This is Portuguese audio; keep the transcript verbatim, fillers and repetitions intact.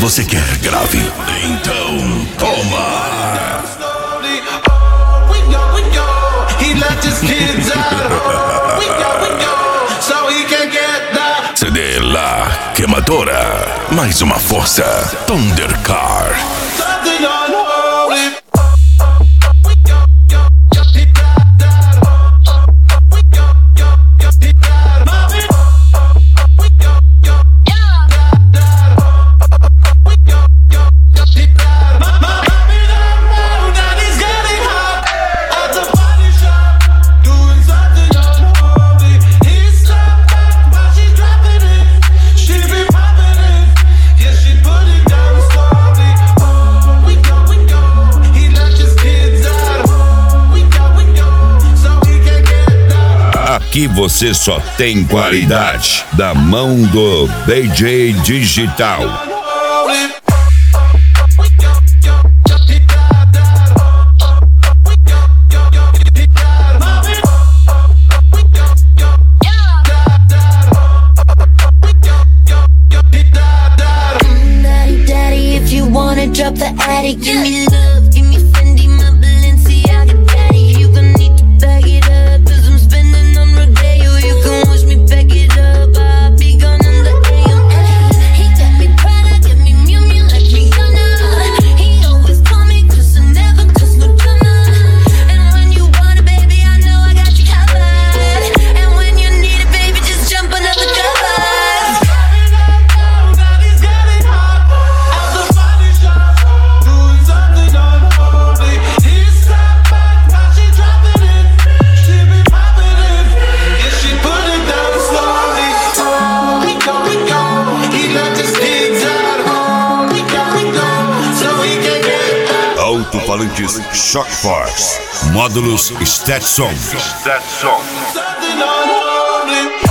você quer grave? Então toma! C D La Quemadora. Mais uma força. Thundercar. Aqui você só tem qualidade da mão do D J Digital. Daddy, daddy, if you wanna drop the attic, give me love, give me Fendi, my Balenciaga, daddy. You gon' need to bag it up, cause I'm spending on Rodeo. You can wish me back it up, I'll be gone in the A M. He got me Prada, got me Miu Miu like Rihanna. He always call me cause I never cause no drama. And when you want it, baby, I know I got you covered. And when you need it, baby, just jump under the covers. Alto-falantes Shock Force. Módulos Stetson. Stetson.